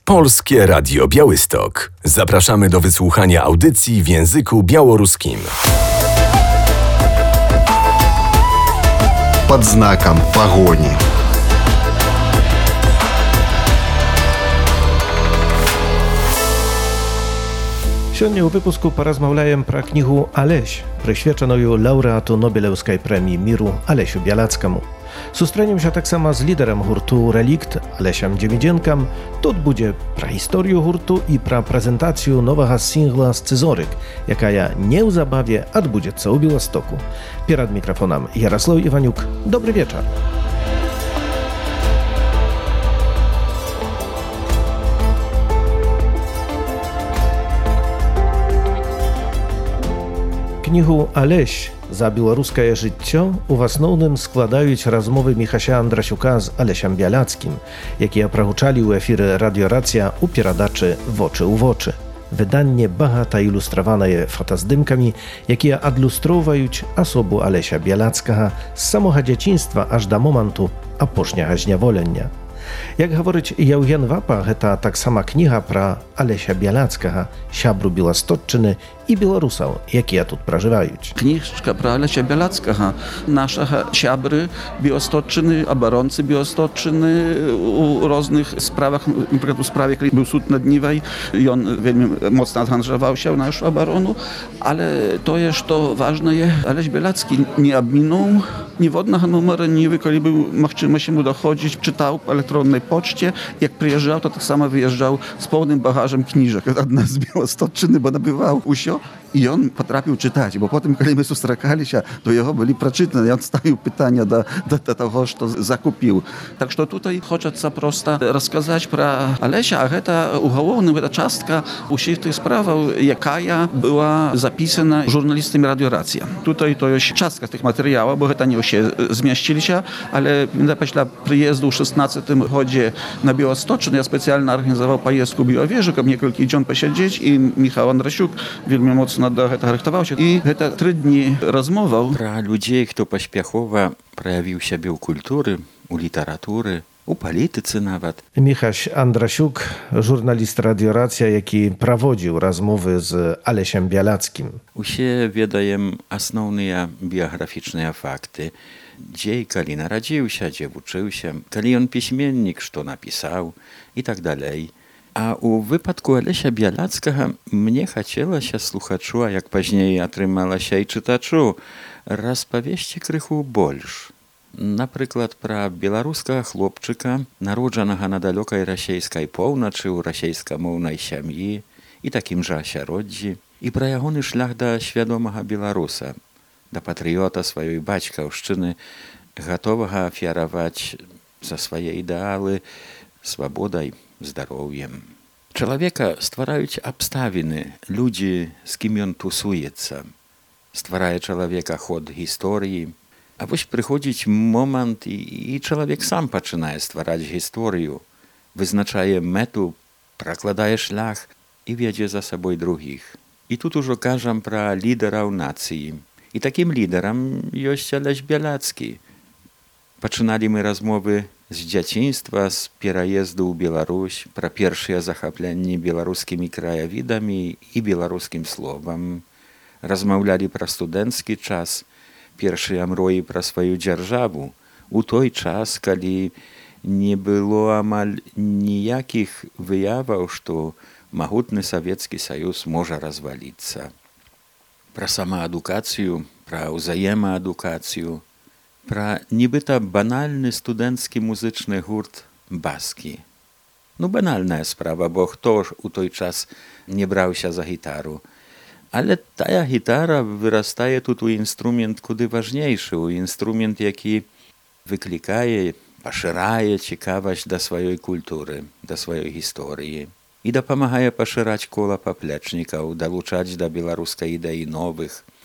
Polskie Radio Białystok. Zapraszamy do wysłuchania audycji w języku białoruskim. Под знаком погони. Сегодня у выпуску поразмаўляем про книгу «Алесь», прысвечаную лаўрэату Нобелеўскай прэміі міру Алесю Бялацкаму. Сустрэнемся таксама з лідарам гурту «Рэлікт» Алесем Дземідзенкам. Тут будзе пра гісторыю гурту і пра прэзентацыю новага сінгла «Сцызорык», якая неўзабаве адбудзецца ў Беластоку. Перад мікрафонам Ярослав Іванюк. Добры вечар. Кнігу «Алесь» за беларускае жыццё у асноўным складаюць размовы Міхася Андрасюка з Алесем Бялацкім, якія прагучалі ў эфіры радыёрацыя ў перадачы «Вочы ў вочы». Выданне багата ілюстраванае фотаздымкамі, якія адлюстроўваюць асобу Алеся Бялацкага з самога дзяцінства аж да моманту апошняга зняволення. Як гаворыць Яўген Вапа, гэта таксама кніга пра Алеся Бялацкага, сябру Беласточчыны і беларусаў, якія тут пражываюць. Кніжка пра Алеся Бялацкага, нашага сябры Біосточчыны, абаронцы Біосточчыны у розных справах, напрыклад, у справе, калі быў суд над Нівай, ён вельмі моцна ангажаваўся ў нашу абарону, але тое, што важнае, Алесь Бялацкі не абмінуў ніводнага нумара Нівы, калі быў магчымасць яму даходзіць, чытаў па электроннай почце, як прыязджаў, то таксама выязджаў з поўным багажам кніжак, адна з Біосточчыны, бо набываў усё. І ён патрапіў чытаць, бо потым, калі мы сустракаліся, то яго былі прачытаны, ён ставіў пытання да таго, што закупіў. Так што тутай хочацца проста расказаць пра Алеся, а гэта ў галоўным, гэта частка ўсіх тых справаў, якая была запісана журналістамі радыёрацыя. Тутай то ёсць частка тых матэрыялаў, бо гэта не ўсе змясціліся, але пасля прыезду ў 16-м годзе на Біосточчыну я спецыяльна арганізаваў паездку ў Біявежу, каб некалькі дзён пасядзець, і Міхал Андрасюк вельмі моцна да гэтага рыхтаваўся. І гэта 3 дні размоваў пра людзей, хто паспяхова праявіў сябе ў культуры, у літаратуры, у палітыцы нават. Міхась Андрасюк, журналіст радыёрацыя, які праводзіў размовы з Алесем Бялацкім. Усе ведаем асноўныя біяграфічныя факты. Дзе і калі нарадзіўся, дзе вучыўся, калі ён пісьменнік, што напісаў і так далей. А ў выпадку Алеся Бялацкага мне хацелася слухачу, а як пазней атрымалася і чытачу, распавесці крыху больш. Напрыклад, пра беларускага хлопчыка, народжанага на далёкай расейскай поўначы ў расейскамоўнай сям'і і такім жа асяроддзі, і пра ягоны шлях да свядомага беларуса, да патрыёта сваёй бацькаўшчыны, гатовага афіяраваць за свае ідэалы свабодай, здароўем. Чалавека ствараюць абставіны, людзі, з кім ён тусуецца. Стварае чалавека ход гісторыі. А вось прыходзіць момант, і чалавек сам пачынае ствараць гісторыю, вызначае мэту, пракладае шлях і вядзе за сабой другіх. І тут ужо кажам пра лідараў нацыі. І такім лідарам ёсць Алесь Бялацкі. Пачыналі мы размовы з дзяцінства, з пераезду ў Беларусь, пра першыя захапленні беларускімі краявідамі і беларускім словам. Размаўлялі пра студэнцкі час, першыя мроі пра сваю дзяржаву, у той час, калі не было амаль ніякіх выяваў, што магутны Савецкі Саюз можа разваліцца. Пра самаадукацыю, пра ўзаемаадукацыю, пра нібыта банальны студэнцкі музычны гурт «Баскі». Ну, банальная справа, бо хто ж у той час не браўся за гітару. Але тая гітара вырастае тут у інструмент куды важнейшы, у інструмент, які выклікае, пашырае цікавасць да сваёй культуры, да сваёй гісторыі і дапамагае пашыраць кола паплечнікаў, далучаць да беларускай ідэі новых,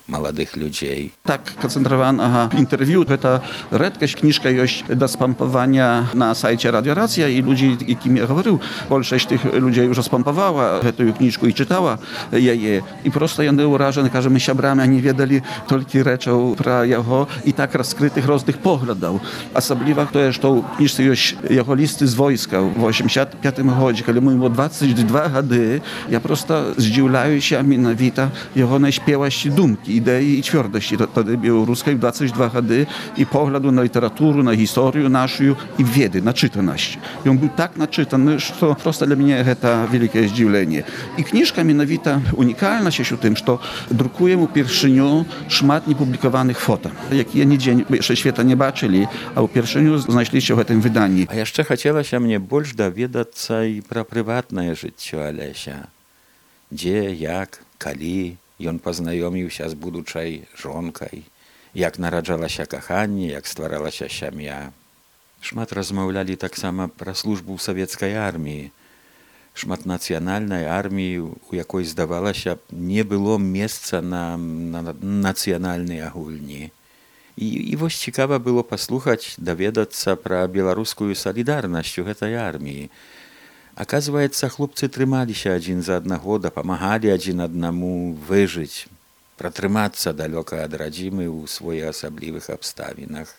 маладых людзей. Так канцэнтраванага інтэрв'ю гэта рэдкасць, кніжка ёсць да спампавання на сайце радыёрацыя, і людзі, якімі я гаварыў, большасць тых людзей ўжо спампавала гэтую кніжку і чытала яе, і проста яны ўражаны, кажа, мы сябрамі не ведалі толькі рэчаў пра яго і так раскрытых розных поглядаў. Асабліва тое, што ў кніжцы ёсць яго лісты з войска ў 85-м годзе, калі мы 22 гады, я проста здзіўляюся менавіта ягонай спеласці думкі, ідэі і цвёрдасці тады беларускай 22 гады і погляду на літаратуру, на гісторыю нашу і веды, начытанасць. Ён быў так начытаны, што проста для мяне гэта вялікае здзіўленне. І кніжка менавіта унікальнасць у тым, што друкуем упершыню шмат непублікаваных фота, якія нідзе яшчэ света не бачылі, а ўпершыню знайшліся ў гэтым выданні. А яшчэ хацелася мне больш даведацца і пра прыватнае жыццё Алеся. Дзе, як, калі ён пазнаёміўся з будучай жонкай, як нараджалася каханне, як стваралася сям'я. Шмат размаўлялі таксама пра службу ў савецкай арміі, шматнацыянальнай арміі, у якой, здавалася, не было месца на нацыянальныя гульні. І вось цікава было паслухаць, даведацца пра беларускую салідарнасць у гэтай арміі. Аказваецца, хлопцы трымаліся адзін за аднаго, дапамагалі адзін аднаму выжыць, пратрымацца далёка ад радзімы ў своеасаблівых абставінах.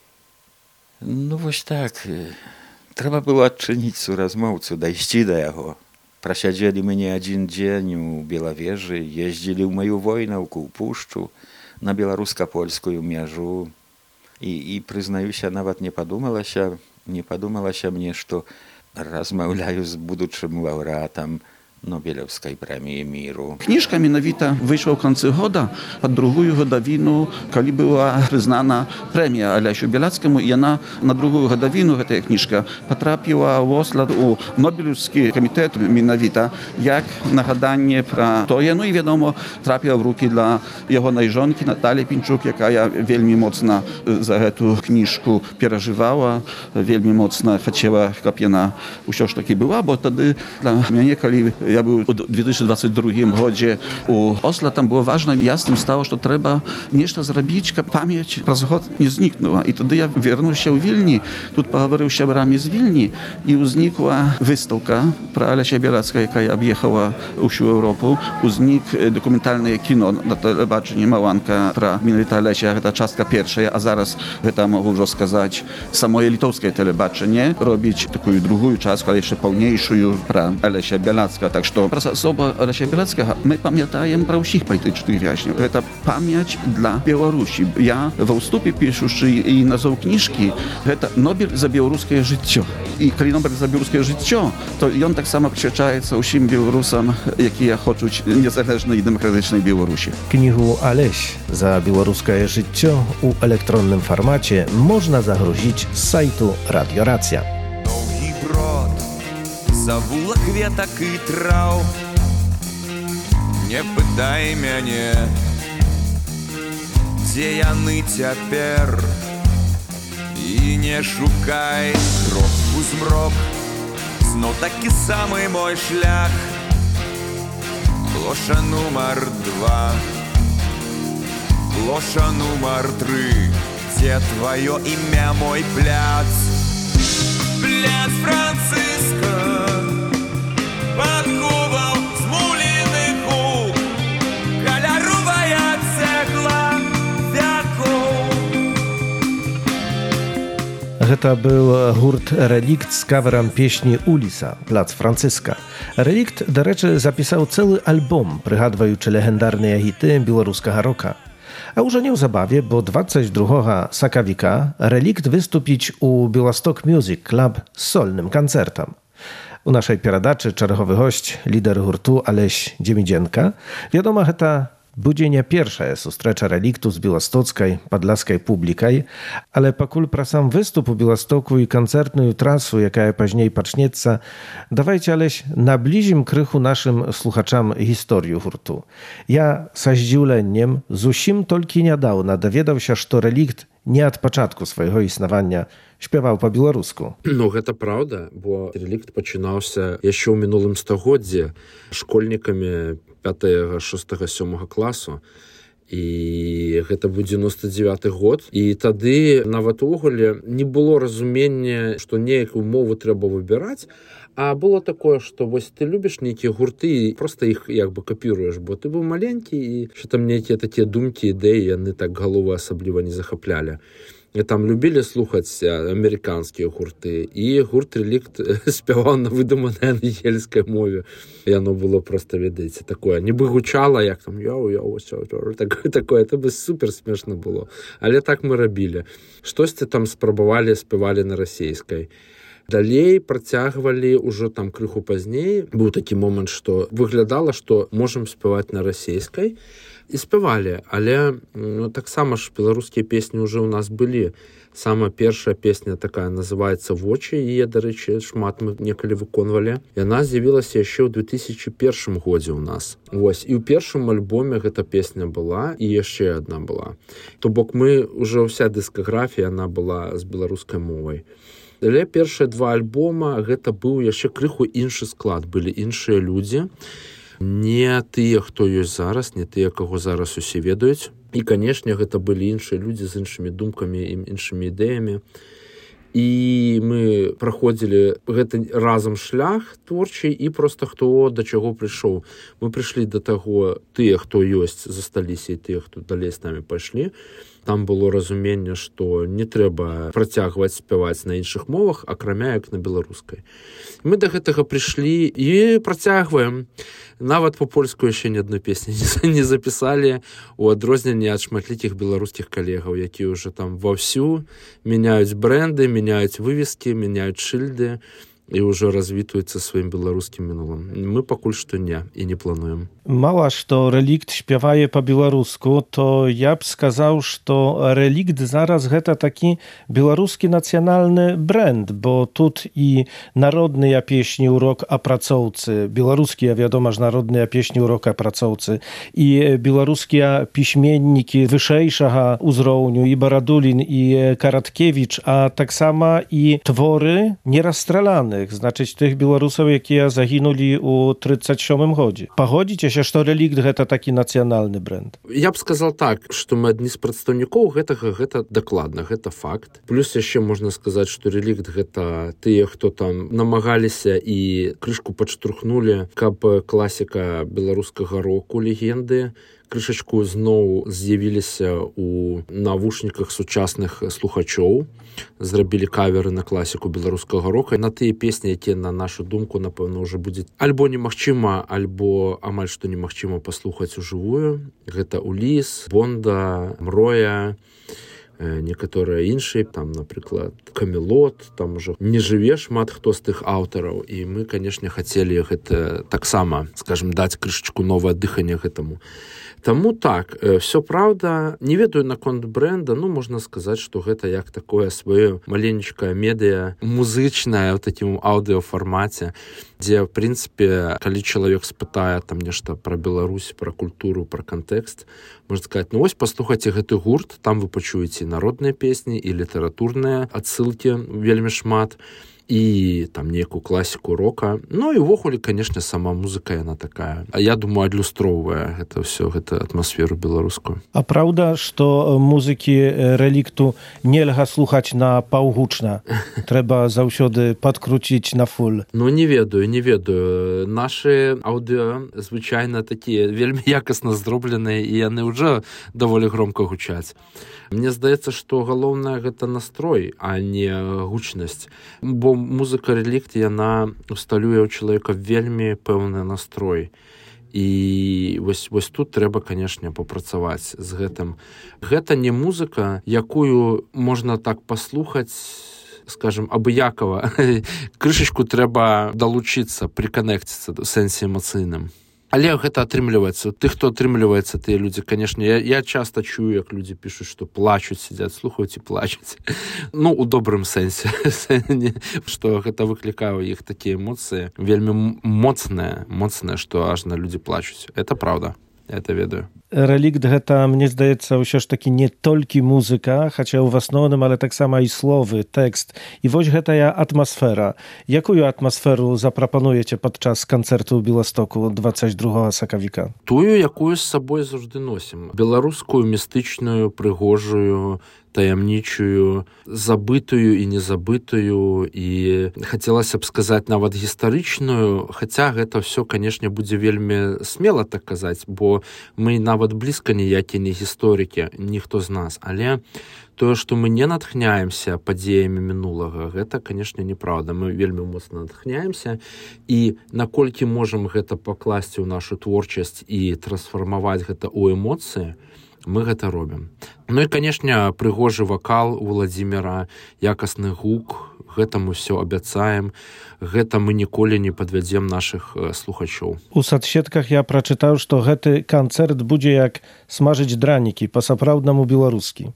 Ну вось так, трэба было адчыніць суразмоўцу, дайсці да яго. Прасядзелі мы не адзін дзень у Белавежы, ездзілі ў маю войнаўку, ў пушчу, на беларуска-польскую мяжу. І прызнаюся, нават не падумалася мне, што размаўляю з будучым лаўрэатам Нобелевскай прэміі міру. Кніжка менавіта выйшла ў канцы года пад другую гадавіну, калі была прызнана прэмія Алесю Бяляцкаму, і яна на другую гадавіну, гэтая кніжка, патрапіла ў Осла у Нобелеўскі камітэт менавіта, як нагаданне пра тое. Ну і, вядома, трапіла ў рукі для ягонай жонкі Наталі Пінчук, якая вельмі моцна за гэту кніжку перажывала, вельмі моцна хацела, каб яна ўсё ж такі была, бо тады для мяне, калі я быў у 2022 годзе у Осла, там было важна, ясным стало, што трэба нешта зрабіць, каб памяць праз год не знікнула. І тады я вярнуўся ў Вільні, тут пагаварыў з сябрамі з Вільні, і ўзнікла выстаўка пра Алеся Бяляцкага, якая аб'ехала ўсю Еўропу. Узнік дакументальнае кіно на тэлебачанні «Маланка» пра менавіта Алеся, гэта частка першая, а зараз гэта, магу ўжо сказаць, самое літоўскае тэлебачанне робіць такую другую частку, але яшчэ паўнейшую пра Алеся Бяляцкага. Так што праз асоба Алеся Бяляцкага мы памятаем пра ўсіх палітычных вязняў. Гэта памяць для Беларусі. Я ва ўступе, пішучы і назоў кніжкі, гэта Нобель за беларускае жыццё. І калі Нобель за беларускае жыццё, то ён таксама прысвячаецца ўсім беларусам, якія хочуць незалежнай і дэмакратычнай Беларусі. Кнігу «Алесь за беларускае жыццё» у электронным фармаце можна загрузіць з сайту Радіорацыя. Завулак ветак і траў. Не пытай мяне, дзе яны цяпер, і не шукай крок у змрок. Зноў такі самы мой шлях. Плоша нумар 2, плоша нумар 3, дзе тваё імя, мой пляц? Пляц Францыска. Падкуваў змуленых губ, каляровая цэгла вякоў. Гэта быў гурт «Рэлікт» з каверам песні «Уліса» «Плац Францыска». «Рэлікт», дарэчы, запісаў цэлы альбом, прыгадваючы легендарныя гіты беларускага рока. А ўжо неўзабаве, бо 22 сакавіка «Рэлікт» выступіць у «Беласток Music Club» з сольным канцэртам. У нашай перадачы чарговы госць, лідар гурту Алесь Дземідзенка. Вядома, гэта будзе не першая сустрэча «Рэлікту» з беластоцкай, падляскай публікай, але пакуль пра сам выступ у Беластоку і канцэртную трасу, якая пазней пачнецца, давайце, Алесь, наблізім крыху нашым слухачам гісторыю гурту. Я са здзіўленнем зусім толькі нядаўна даведаўся, што «Рэлікт» не ад пачатку свайго існавання śpiewał по-беларуску. Ну, гэта праўда, бо «Рэлікт» пачынаўся яшчэ ў мінулым стагоддзі школьнікамі 5, 6, 7 класу. І гэта быў 99 год. І тады нават увогуле не было разумення, што нейкую мову трэба выбіраць, а было такое, што вось ты любіш нейкія гурты і проста іх як бы капіруеш, бо ты быў маленькі і што там нейкія такія думкі, ідэі, яны так галовы асабліва не захаплялі. І там любілі слухаць амерыканскія гурты, і гурт «Релікт» спяваў на выдуманай ангельскай мове. І яно было проста, ведаеце, такое, нібы гучала, як там йоу, такое, это бы супер смешна было. Але так мы рабілі. Штосьці там спрабавалі, спявалі на расейскай. Далей працягвалі ўжо там крыху пазней. Быў такі момант, што выглядала, што можам спяваць на расейскай. І спявалі, але таксама ж беларускія песні ўжо ў нас былі. Самая першая песня такая называецца «Вочы», яе, дарэчы, шмат мы некалі выконвалі. Яна з'явілася яшчэ ў 2001 годзе ў нас. Вось, і ў першым альбоме гэта песня была, і яшчэ адна была. То бок мы, ўжо ўся дыскаграфія, яна была з беларускай мовай. Але першыя два альбома гэта быў яшчэ крыху іншы склад, былі іншыя людзі, не тыя, хто ёсць зараз, не тыя, каго зараз усе ведаюць. І, канешне, гэта былі іншыя людзі з іншымі думкамі і іншымі ідэямі. І мы праходзілі гэты разам шлях творчы, і проста хто да чаго прыйшоў. Мы прыйшлі да таго, тыя, хто ёсць, засталіся, і тыя, хто далей з намі пайшлі. Там было разуменне, што не трэба працягваць спяваць на іншых мовах, акрамя як на беларускай. Мы да гэтага прыйшлі і працягваем. Нават па-польску яшчэ ні адной песні не запісалі, у адрозненне ад шматлікіх беларускіх калегаў, якія ўжо там ваўсю мяняюць брэнды, мяняюць вывескі, мяняюць шыльды і ўжо развітваюцца сваім беларускім мінулым. Мы пакуль што не, і не плануем. Мала што «Релікт» śpiewaje па-беларуску, то я б сказаў, што «Релікт» зараз гэта такі беларускі нацыянальны брэнд, бо тут і народныя песні ў рок-апрацоўцы, беларускія, вядома ж, народныя песні ў рок-апрацоўцы, і беларускія пісьменнікі вышэйшага ўзроўню, і Барадулін, і Караткевіч, а таксама і творы нерастраляных, значыць, тых беларусаў, якія загінулі ў 37 годзе. Пагодзіце, што «Релікт» гэта такі нацыянальны брэнд? Я б сказал так, што мы адні з прадстаўнікоў гэтага, гэта дакладна, гэта факт. Плюс яшчэ можна сказаць, што «Релікт» гэта тыя, хто там намагаліся і крышку падштурхнулі, каб класіка беларускага року, легенды, крышачку зноў з'явіліся ў навушніках сучасных слухачоў, зрабілі каверы на класіку беларускага рока, на тыя песні, якія, на нашу думку, напэўна, ўжо будзе альбо немагчыма, альбо амаль што немагчыма паслухаць ужывую. Гэта «Уліс», «Бонда», «Мроя», некаторыя іншыя, там, напрыклад, «Камелот», там ужо не жыве шмат хто з тых аўтараў, і мы, канешне, хацелі гэта таксама, скажем, даць крышачку новае дыханне гэтаму. Таму так, все праўда, не ведаю наконт брэнда, ну, можна сказаць, што гэта як такое сваё маленечкае медыа, музычнае ў такім аўдыёфармаце, дзе, в прынцыпе, калі чалавек спытае там нешта пра Беларусь, пра культуру, пра кантэкст, можна сказаць, ну вось паслухайце гэты гурт, там вы пачуеце народныя песні і літаратурныя адсылкі вельмі шмат, і там нейкую класіку рока. Ну і ўвогуле, канешне, сама музыка яна такая. А я думаю, адлюстроўвае гэта ўсё, гэта атмасферу беларускую. А праўда, што музыкі «Релікту» нельга слухаць на паўгучна? Трэба заўсёды падкруціць на фуль? Ну, не ведаю. Нашы аўдыо звычайна такія вельмі якасна зробленыя, і яны ўжо даволі громка гучаць. Мне здаецца, што галоўнае гэта настрой, а не гучнасць. Бо музыка «Релікт», яна усталюе ў чалавека вельмі пэўны настрой. І вось тут трэба, канешне, папрацаваць з гэтым. Гэта не музыка, якую можна так паслухаць, скажем, абыякава. Крышачку трэба далучыцца, прыканекціцца ў сэнсе эмацыйным. Але гэта атрымліваецца. Тых, хто атрымліваецца, тыя людзі, канешне, я часта чую, як людзі пішуць, што плачуць, сядзяць, слухаюць і плачуць. Ну, у добрым сэнсе, што гэта выклікае ў іх такія эмоцыі вельмі моцныя, што аж на людзі плачуць. Это праўда. Это ведаю. Рэлікт гэта, мне здаецца, ўсё ж такі не толькі музыка, хаця ў асноўным, але таксама і словы, тэкст. І вось гэтая атмасфера. Якую атмасферу запрапануеце падчас канцэрту ў Беластоку 22 сакавіка? Тую, якую з сабой заўжды носім. Беларускую, містычную, прыгожую, таямнічую, забытую і незабытую, і хацелася б сказаць нават гістарычную, хаця гэта ўсё, канешне, будзе вельмі смела так казаць, бо мы нават блізка ніякія не гісторыкі, ніхто з нас, але тое, што мы не натхняемся падзеямі мінулага, гэта, канешне, неправда. Мы вельмі моцна натхняемся, і наколькі можам гэта пакласці ў нашу творчасць і трансфармаваць гэта ў эмоцыі, мы гэта робім. Ну і, канешне, прыгожы вакал у Владзіміра, якасны гук, гэта мы ўсё абяцаем, гэта мы ніколі не падвядзем нашых слухачоў. У садсетках я прачытаў, што гэты канцэрт будзе як смажыць дранікі, па-сапраўднаму беларускі.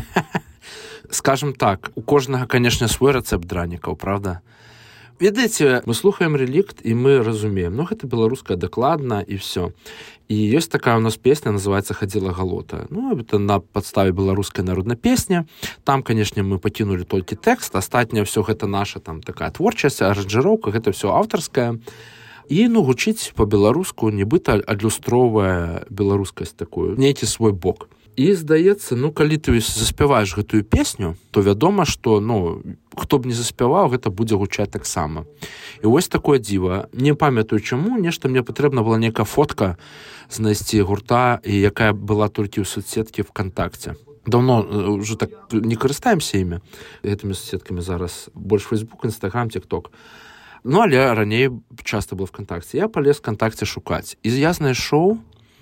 Скажем так, у кожнага, канешне, свой рэцэпт дранікаў, правда? Ведаеце, мы слухаем рэлікт, і мы разумеем, ну, гэта беларуская дакладна, і ўсё. І ёсць такая у нас песня, называецца «Хадзіла галота». Ну, это на падставе беларускай народнай песні. Там, канешне, мы пакінулі толькі тэкст, астатняе ўсё гэта наша там такая творчасць, аранжыроўка, гэта ўсё аўтарская. І, ну, гучыць па-беларуску, нібыта адлюстроўвае беларускасць такую, нейкі свой бок. І, здаецца, ну, калі ты заспяваеш гэтую песню, то вядома, што, ну, хто б не заспяваў, гэта будзе гучаць таксама. І вось такое дзіва. Не памятаю чаму, нешта мне патрэбна была нейкая фотка знайсці гурта, і якая была толькі ў соцсеткі ВКонтакце. Даўно ўжо так не карыстаемся імі, гэтымі соцсеткамі зараз. Больш Фейсбук, Інстаграм, Тік-Ток. Ну, але раней часта был ВКонтакце. Я палез ВКонтакце шукаць. І я знайшоў,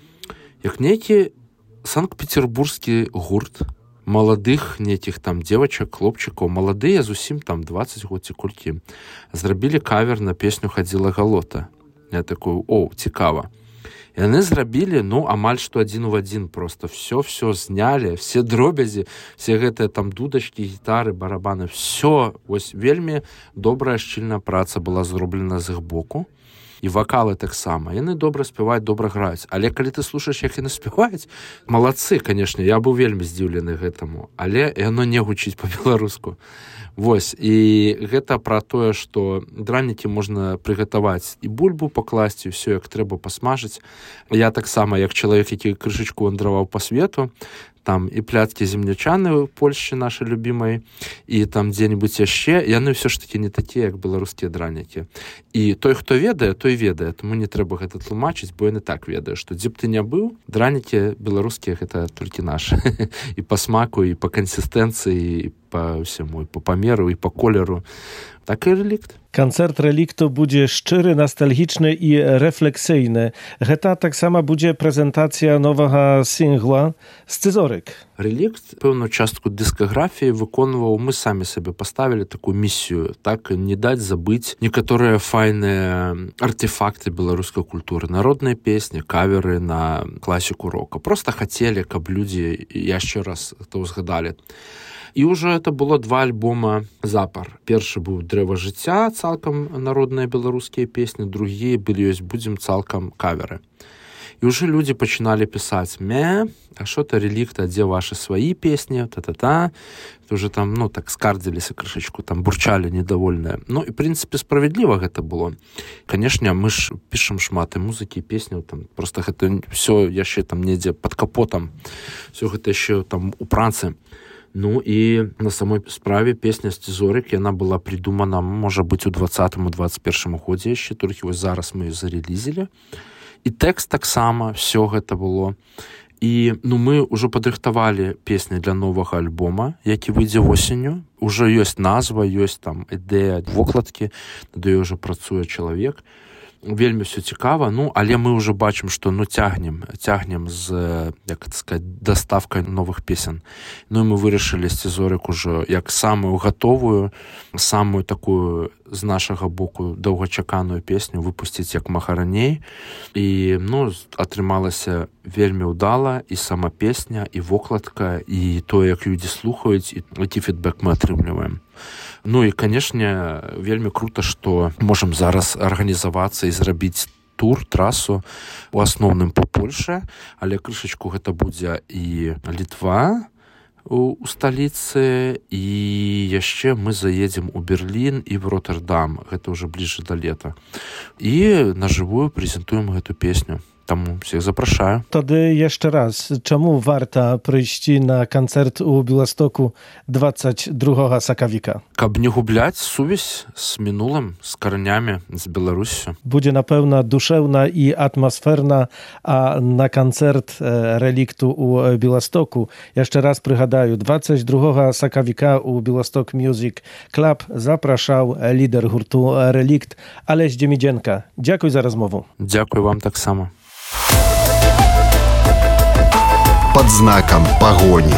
як нейкі санкт-петербургскі гурт маладых нейкіх там дзевачак, хлопчыкаў, маладыя зусім там 20 год ці колькі, зрабілі кавер на песню «Хадзіла галота». Я такой, цікава. Яны зрабілі, ну, амаль што адзін у адзін просто. Все знялі, все дробязі, все гэтыя там дудачкі, гітары, барабаны, все. Вось вельмі добрая, шчыльная праца была зроблена з іх боку. І вакалы таксама. Яны добра спяваюць, добра граюць. Але калі ты слушаеш, як яны спяваюць, малацы, канешне, я быў вельмі здзіўлены гэтаму. Але яно не гучыць па-беларуску. Вось, і гэта пра тое, што дранікі можна прыгатаваць і бульбу пакласці, ўсё як трэба пасмажыць. Я таксама, як чалавек, які крышачку вандраваў па свету, там і пляцкі землячаны ў Польшчы нашай любімай, і там дзе-небудзь яшчэ, яны ўсё ж такі не такія, як беларускія дранікі. І той, хто ведае, той ведае, таму не трэба гэта тлумачыць, бо яны так ведае, што дзе б ты не быў, дранікі беларускія гэта толькі нашы. І па смаку, і па кансістэнцыі, і па ўсяму, і па памеру, і па колеру. Так і рэлікт. Канцэрт рэлікту будзе шчыры, настальгічны і рэфлексійны. Гэта таксама будзе прэзентацыя новага сінгла «Сцызорык». Рэлікт пэўную частку дыскаграфіі выконваў, мы самі сабе паставілі такую місію, так не даць забыць некаторыя файныя артефакты беларускай культуры, народныя песні, каверы на класіку рока. Просто хацелі, каб людзі яшчэ раз гэта ўзгадалі. І ўжо это было 2 альбома запар. Першы быў «Дрэва жыцця», цалкам народныя беларускія песні, другі «Ёсць будзем», цалкам каверы. І ўжо людзі пачыналі пісаць: а што-то рэлікт, а дзе вашы сваі песні, та-та-та. Уже там, ну, так скардзіліся крышачку, там бурчалі недовольныя. Ну, і, в прынцыпе, справядліва гэта было. Канешне, мы ж пішам шмат і музыкі, і песняў, там, просто гэта ўсё яшчэ там недзе пад капотам, ўсё гэта яшчэ там у працы. Ну і на самой справе песня «Сцізорык», яна была придумана, можа быць, у 20-21 годзе яшчэ, толькі вось зараз мы ее зарелізілі. І тэкст таксама, все гэта было. І, ну, мы ўжо падрыхтавалі песні для новага альбома, які выйдзе восенню. Уже ёсць назва, ёсць там ідэя вокладкі, над ёй ўжо працуе чалавек. Вельмі все цікава, ну, але мы ўжо бачым, што, ну, цягнем з, як сказаць, даставкай новых песен. Ну, і мы вырашылі «Сцізорык» ужо як самую гатовую, самую такую з нашага боку доўгачаканую песню выпусціць як мага раней. І, ну, атрымалася вельмі ўдала і сама песня, і вокладка, і тое, як людзі слухаюць, і які фідбэк мы атрымліваем. Ну і, канешне, вельмі крута, што можам зараз арганізавацца і зрабіць тур, трасу у асноўным па Польшы, але крышачку гэта будзе і Літва у сталіцы, і яшчэ мы заедзем у Берлін і в Роттердам, гэта ўжо бліжэй да лета. І нажывую прэзентуем гэту песню. Таму всіх запрашаю. Тоді jeszcze raz, czemu warto przyjść na koncert u Białegostoku 22 sakawika? Каб не губляць сувязь з мінулым, з каранямі, з Беларусю. Będzie na pewno duszewna i atmosferna, a na koncert Reliktu u Białegostoku, jeszcze raz przygadаю, 22 sakawika u Białystok Music Club zapraszał lider hurtu Relikt, Aleś Dziemidzienka. Dziękuję za rozmowę. Dziękuję wam tak samo. Под знаком погони.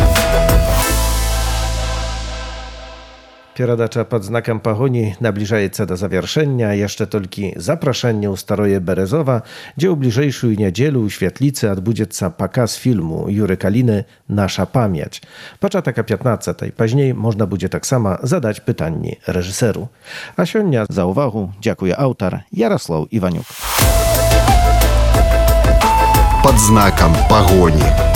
Передача под знаком погони наближается до завершения. Jeszcze tylko zaproszenie u Staroje Berezowa, gdzie w bliżejszą niedzielę u Świetlicy odbędzie pokaz filmu Jury Kaliny Nasza pamięć. Początek 15. Później można będzie tak samo zadać pytanie reżyseru. A siądnia za uwagę dziękuję autor Jarosław Iwaniuk. Под знаком погони.